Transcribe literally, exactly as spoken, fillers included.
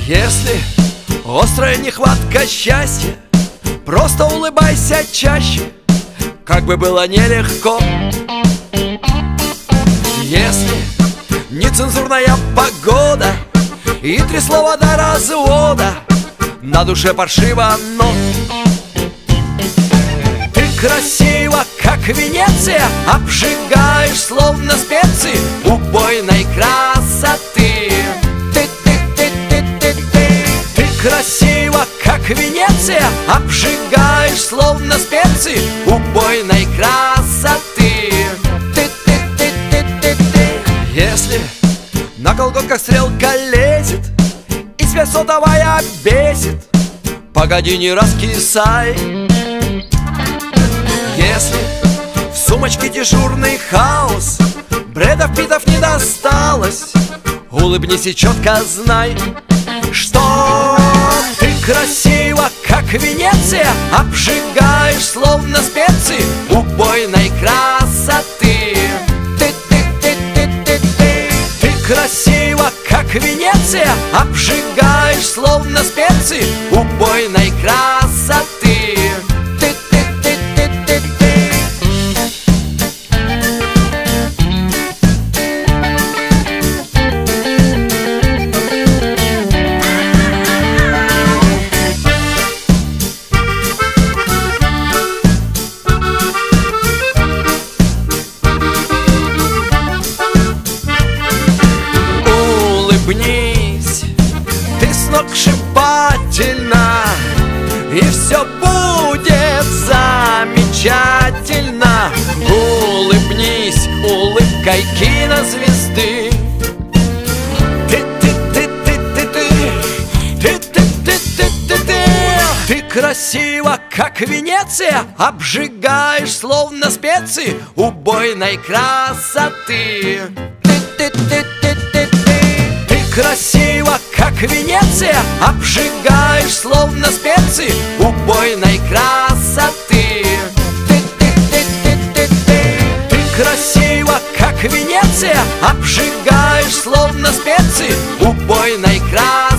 Если острая нехватка счастья, просто улыбайся чаще, как бы было нелегко. Если нецензурная погода и три слова до развода, на душе паршиво, но ты красива, как Венеция, обжигаешь, словно специи убойной красоты. Ты красива, как Венеция, обжигаешь, словно специи убойной красоты. Если на колготках стрелка лезет и связь сотовая бесит, погоди, не раскисай. Если в сумочке дежурный хаос, Брэдов Питтов не досталось, улыбнись и четко знай, что ты красива, как Венеция, обжигаешь, словно специи убойной красоты. Ты красива, как Венеция, обжигаешь, словно специи убойной красоты. Улыбнись, ты сногсшибательна, и все будет замечательно. Улыбнись улыбкой кинозвезды. Ты красива, как Венеция, обжигаешь, словно специи убойной красоты. Ты красива, как Венеция, обжигаешь, словно специи убойной красоты. Ты красива, как Венеция, обжигаешь, словно специи убойной красоты.